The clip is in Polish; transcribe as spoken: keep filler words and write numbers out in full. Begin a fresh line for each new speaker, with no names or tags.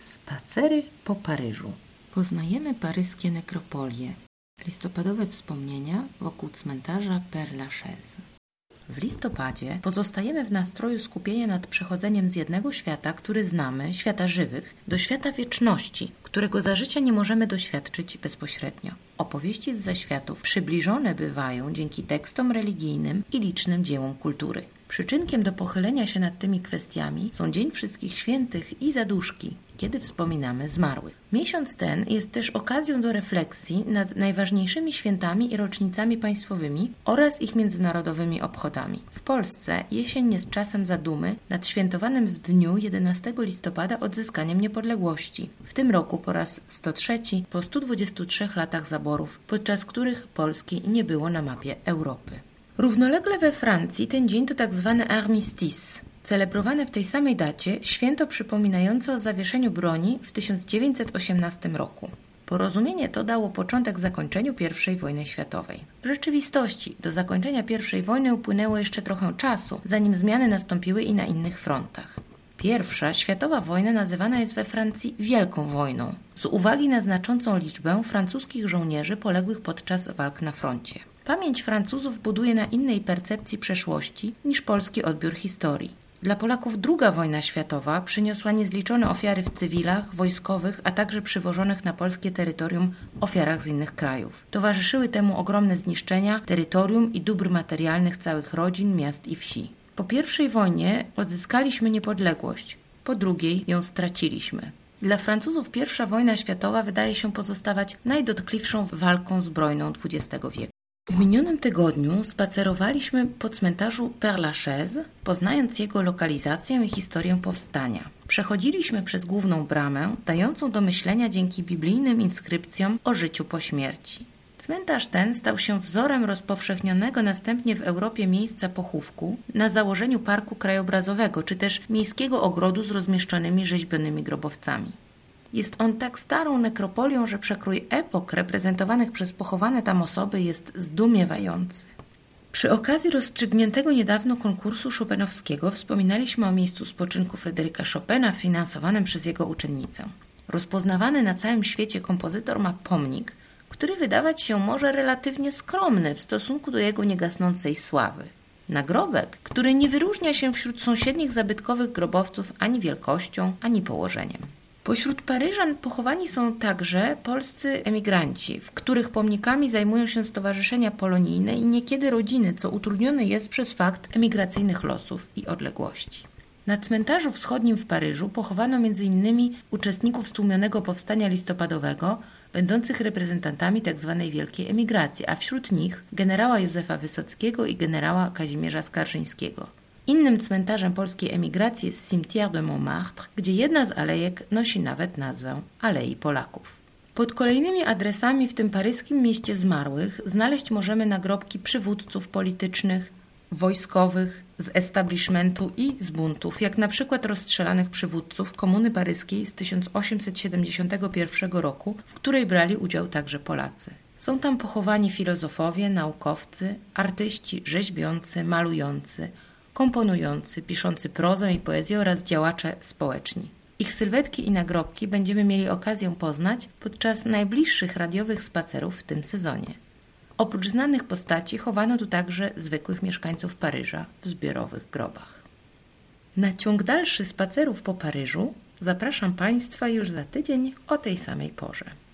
Spacery po Paryżu. Poznajemy paryskie nekropolie. Listopadowe wspomnienia wokół cmentarza Père Lachaise. W listopadzie pozostajemy w nastroju skupienia nad przechodzeniem z jednego świata, który znamy, świata żywych, do świata wieczności, którego za życia nie możemy doświadczyć bezpośrednio. Opowieści z zaświatów przybliżone bywają dzięki tekstom religijnym i licznym dziełom kultury. Przyczynkiem do pochylenia się nad tymi kwestiami są Dzień Wszystkich Świętych i Zaduszki, kiedy wspominamy zmarłych. Miesiąc ten jest też okazją do refleksji nad najważniejszymi świętami i rocznicami państwowymi oraz ich międzynarodowymi obchodami. W Polsce jesień jest czasem zadumy nad świętowanym w dniu jedenastego listopada odzyskaniem niepodległości. W tym roku po raz sto trzeci po stu dwudziestu trzech latach zaborów, podczas których Polski nie było na mapie Europy. Równolegle we Francji ten dzień to tak zwany armistice. Celebrowane w tej samej dacie święto przypominające o zawieszeniu broni w tysiąc dziewięćset osiemnastym roku. Porozumienie to dało początek zakończeniu pierwszej wojny światowej. W rzeczywistości do zakończenia pierwszej wojny upłynęło jeszcze trochę czasu, zanim zmiany nastąpiły i na innych frontach. Pierwsza światowa wojna nazywana jest we Francji Wielką Wojną, z uwagi na znaczącą liczbę francuskich żołnierzy poległych podczas walk na froncie. Pamięć Francuzów buduje na innej percepcji przeszłości niż polski odbiór historii. Dla Polaków druga wojna światowa przyniosła niezliczone ofiary w cywilach, wojskowych, a także przywożonych na polskie terytorium ofiarach z innych krajów. Towarzyszyły temu ogromne zniszczenia terytorium i dóbr materialnych całych rodzin, miast i wsi. Po pierwszej wojnie odzyskaliśmy niepodległość, po drugiej ją straciliśmy. Dla Francuzów pierwsza wojna światowa wydaje się pozostawać najdotkliwszą walką zbrojną dwudziestego wieku. W minionym tygodniu spacerowaliśmy po cmentarzu Père Lachaise, poznając jego lokalizację i historię powstania. Przechodziliśmy przez główną bramę, dającą do myślenia dzięki biblijnym inskrypcjom o życiu po śmierci. Cmentarz ten stał się wzorem rozpowszechnionego następnie w Europie miejsca pochówku na założeniu parku krajobrazowego, czy też miejskiego ogrodu z rozmieszczonymi rzeźbionymi grobowcami. Jest on tak starą nekropolią, że przekrój epok reprezentowanych przez pochowane tam osoby jest zdumiewający. Przy okazji rozstrzygniętego niedawno konkursu chopinowskiego wspominaliśmy o miejscu spoczynku Fryderyka Chopina finansowanym przez jego uczennicę. Rozpoznawany na całym świecie kompozytor ma pomnik, który wydawać się może relatywnie skromny w stosunku do jego niegasnącej sławy. Nagrobek, który nie wyróżnia się wśród sąsiednich zabytkowych grobowców ani wielkością, ani położeniem. Pośród Paryżan pochowani są także polscy emigranci, w których pomnikami zajmują się stowarzyszenia polonijne i niekiedy rodziny, co utrudnione jest przez fakt emigracyjnych losów i odległości. Na cmentarzu wschodnim w Paryżu pochowano m.in. uczestników stłumionego powstania listopadowego, będących reprezentantami tzw. wielkiej emigracji, a wśród nich generała Józefa Wysockiego i generała Kazimierza Skarżyńskiego. Innym cmentarzem polskiej emigracji jest Cimetière de Montmartre, gdzie jedna z alejek nosi nawet nazwę Alei Polaków. Pod kolejnymi adresami w tym paryskim mieście zmarłych znaleźć możemy nagrobki przywódców politycznych, wojskowych, z establishmentu i z buntów, jak na przykład rozstrzelanych przywódców Komuny Paryskiej z tysiąc osiemset siedemdziesiątego pierwszego roku, w której brali udział także Polacy. Są tam pochowani filozofowie, naukowcy, artyści rzeźbiący, malujący, komponujący, piszący prozę i poezję oraz działacze społeczni. Ich sylwetki i nagrobki będziemy mieli okazję poznać podczas najbliższych radiowych spacerów w tym sezonie. Oprócz znanych postaci chowano tu także zwykłych mieszkańców Paryża w zbiorowych grobach. Na ciąg dalszy spacerów po Paryżu zapraszam Państwa już za tydzień o tej samej porze.